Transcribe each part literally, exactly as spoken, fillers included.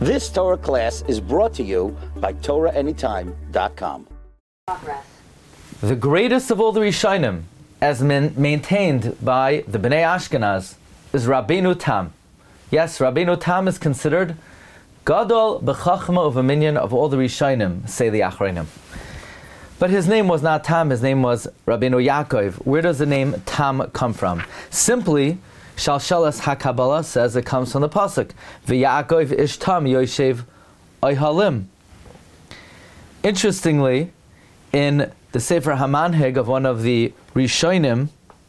This Torah class is brought to you by Torah Anytime dot com. The greatest of all the Rishonim, as man- maintained by the Bnei Ashkenaz, is Rabbeinu Tam. Yes, Rabbeinu Tam is considered Gadol b'chachma u'v'minyan of all the Rishonim, say the Achronim. But his name was not Tam, his name was Rabbeinu Yaakov. Where does the name Tam come from? Simply, Shalshalas HaKabbalah says it comes from the Pasuk, V'Yaakov ish Tam yoshev oihalim. Interestingly, in the Sefer HaManhig of one of the Rishonim,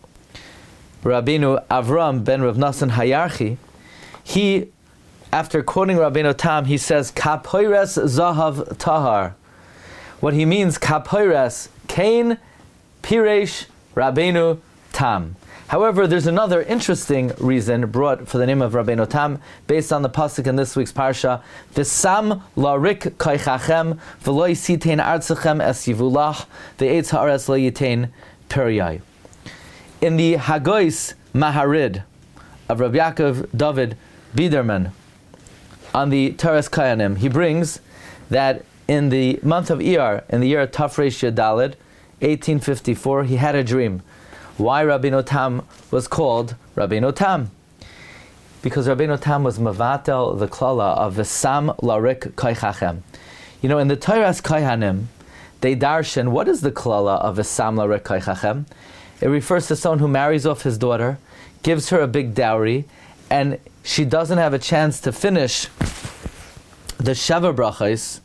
Rabbeinu Avram ben Rav Nassan Hayarchi, he, after quoting Rabbeinu Tam, he says, Kapoires Zahav Tahar. What he means, Kapoires, Cain, Piresh, Rabbeinu Tam. However, there's another interesting reason brought for the name of Rabbeinu Tam, based on the pasuk in this week's parsha, V'sam larik kaichachem v'lo yisitein artzachem es yivulach v'etz haaretz lo yitain periyai. In the Hagois Maharid of Rabbi Yaakov David Biderman, on the Teres Kayanim, he brings that in the month of Iyar, in the year of Tafresh Yadalid, eighteen fifty-four, he had a dream. Why Rabbeinu Tam was called Rabbeinu Tam? Because Rabbeinu Tam was Mavatel, the klala of V'sam larik kaichachem. You know, in the Teres Kayanim, they darshan, what is the klala of V'sam larik kaichachem? It refers to someone who marries off his daughter, gives her a big dowry, and she doesn't have a chance to finish the Sheva Brachos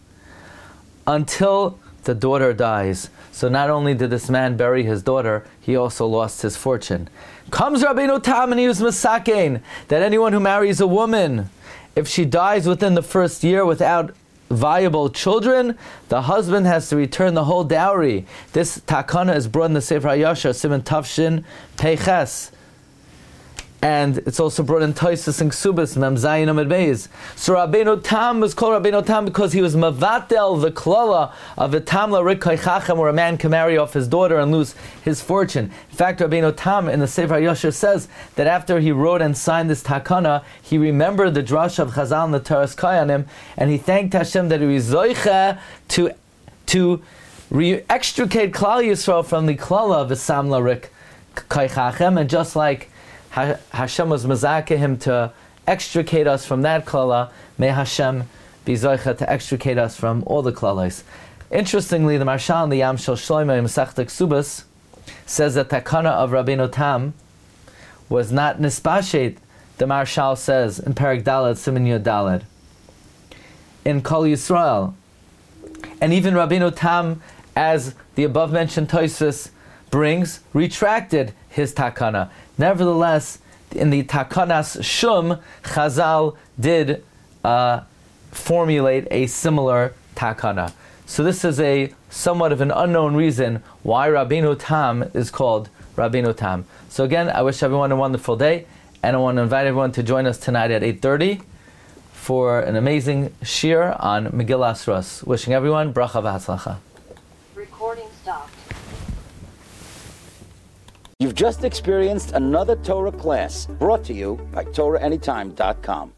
until the daughter dies. So not only did this man bury his daughter, he also lost his fortune. Comes Rabbeinu Tam and he was Masakein, that anyone who marries a woman, if she dies within the first year without viable children, the husband has to return the whole dowry. This takana is brought in the Sefer HaYashar, Siman Tafshin Peiches. And it's also brought in Toisus and Ksubas, Mem Zayin Amid Beis. So Rabbeinu Tam was called Rabbeinu Tam because he was Mavatel, the klala of a Tam larik kaichachem, where a man can marry off his daughter and lose his fortune. In fact, Rabbeinu Tam in the Sefer HaYashar says that after he wrote and signed this takana, he remembered the drash of Chazal and the Teres Kayanim, and he thanked Hashem that he was zoicha to, to re- extricate Klal Yisrael from the klala of a Sam larik kaichachem, and just like Hashem was mazakeh him to extricate us from that klala, may Hashem be zoicha to extricate us from all the klalas. Interestingly, the Marsha in the Yam Shel Shlomo in Masechta Ksubas says that takana of Rabbeinu Tam was not nispashet. The Marshal says in Perek Daled, Siman Yud Daled, in Kol Yisrael, and even Rabbeinu Tam, as the above mentioned Tosfos brings, retracted his takana. Nevertheless, in the Takanas Shum, Chazal did uh, formulate a similar takana. So this is a somewhat of an unknown reason why Rabbeinu Tam is called Rabbeinu Tam. So again, I wish everyone a wonderful day, and I want to invite everyone to join us tonight at eight thirty for an amazing shir on Megillas Rus. Wishing everyone bracha v'hatzlacha. Recording stopped. You've just experienced another Torah class brought to you by Torah Anytime dot com.